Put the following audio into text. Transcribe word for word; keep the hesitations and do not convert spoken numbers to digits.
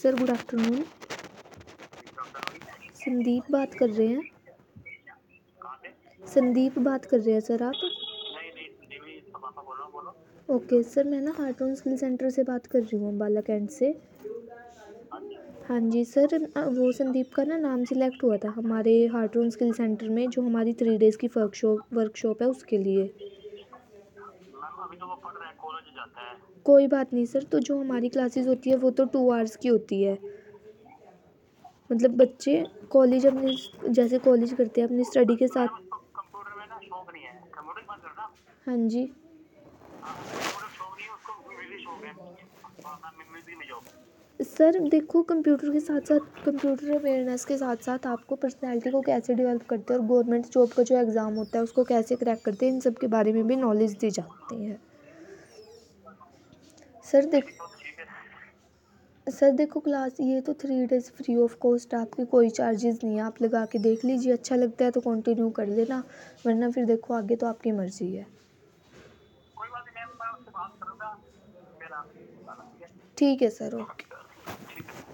Sir, good afternoon. Sandeep बात कर रहे हैं? संदीप बात कर रहे हैं सर आप? नहीं नहीं संदीप नहीं, इसका पापा बोल रहा हूँ, बोलो। ओके सर, मैं ना हार्टोन स्किल सेंटर से बात कर रही हूँ, अम्बाला कैंट से। हाँ जी सर, अ, वो संदीप का ना नाम सिलेक्ट हुआ था हमारे हार्टोन स्किल सेंटर में, जो हमारी थ्री डेज़ की वर्कशॉप वर्कशॉप है उसके लिए। मैम अभी तो वो पढ़ रहा है, कॉलेज जाता है। कोई बात नहीं सर, तो जो हमारी क्लासेस होती है वो तो टू आवर्स की होती है। मतलब बच्चे कॉलेज अपने जैसे कॉलेज करते हैं अपनी स्टडी के साथ। मैम उसको कंप्यूटर में ना शौक नहीं है, कंप्यूटर की बात कर रहे हो ना? हाँ जी हाँ, उसको कंप्यूटर शौक नहीं है, उसको म्यूजिक शौक है। हाँ, म्यूजिक में जॉब। सर देखो, कंप्यूटर के साथ साथ कंप्यूटर अवेयरनेस के साथ साथ आपको पर्सनैलिटी को कैसे डेवलप करते हैं और गवर्नमेंट जॉब का जो एग्ज़ाम होता है उसको कैसे क्रैक करते हैं, इन सब के बारे में भी नॉलेज दी जाती है। सर ये देख भी तो ठीक है। सर देखो, क्लास ये तो three days free of cost, आपकी कोई चार्जेस नहीं है। आप लगा के देख लीजिए, अच्छा लगता है तो कंटिन्यू कर लेना, वरना फिर देखो आगे तो आपकी मर्ज़ी है। कोई बात नहीं मैम, मैं उससे बात करूँगा, फिर आपको बताना, ठीक है? ठीक है सर, ओके। ठीक है।